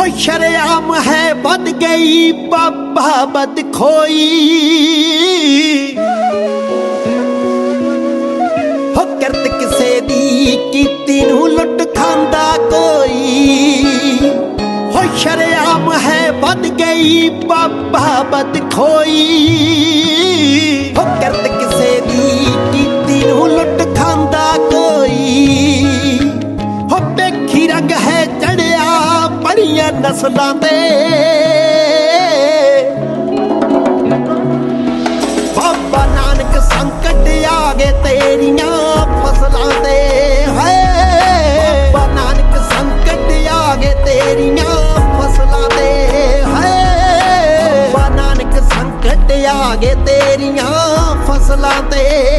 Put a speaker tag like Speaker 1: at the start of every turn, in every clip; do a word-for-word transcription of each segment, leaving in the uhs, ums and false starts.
Speaker 1: हो शरेआम है बद गई बाबा बद खोई हो करत किसे दी कीती नू लुट खांदा कोई हो शरेआम है बद गई बाबा बद खोई हो करत किसे दी कीती नू लुट खांदा कोई हो बेखी रंग है चढ़िया बड़ियां नस्लां दे बाबा नानक संकट आ गए तेरियां फसलां दे है बाबा नानक संकट आ गए तेरियां फसलां दे है बाबा नानक संकट आ गए तेरियां फसलां दे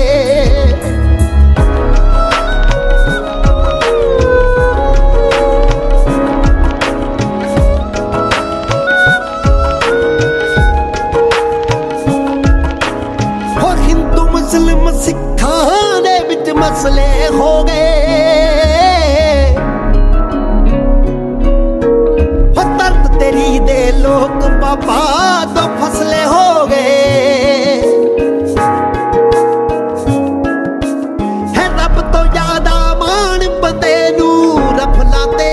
Speaker 1: मुस्लिम सिखां दे विच मसले हो गए हो दर्द तेरी दे लोग बाबा तो फसले हो गए है रब तो ज्यादा मान बंदे नू रफलाते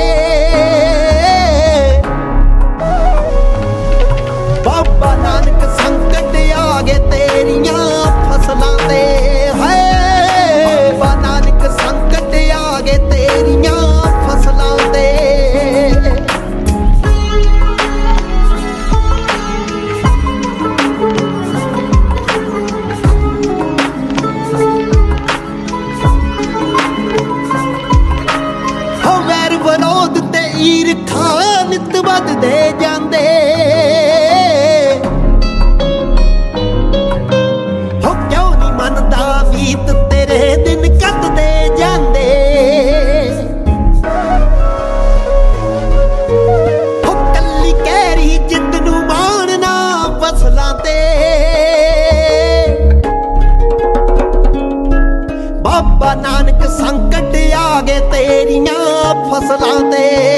Speaker 1: बाबा नानक संकट आ गए तेरियां फसलां दे है बाबा नानक संकट आ गए तेरियां फसलां दे हो वैर विरोध ते ईरखा नित वधदे जांदे मीत तेरे दिन कटदे जांदे हो कल्ली कैरी जित नू माणना फसलां ते बाबा नानक संकट आ गए तेरियां फसलां ते